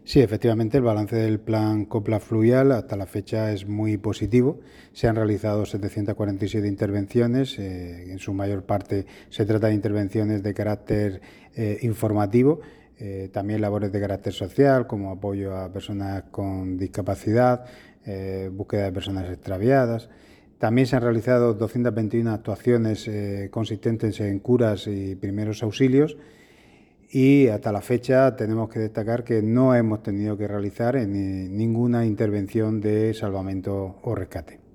Sí, efectivamente, el balance del plan Copla Fluvial hasta la fecha es muy positivo. Se han realizado 747 intervenciones, en su mayor parte se trata de intervenciones de carácter informativo, también labores de carácter social, como apoyo a personas con discapacidad, búsqueda de personas extraviadas. También se han realizado 221 actuaciones consistentes en curas y primeros auxilios, y hasta la fecha tenemos que destacar que no hemos tenido que realizar ninguna intervención de salvamento o rescate.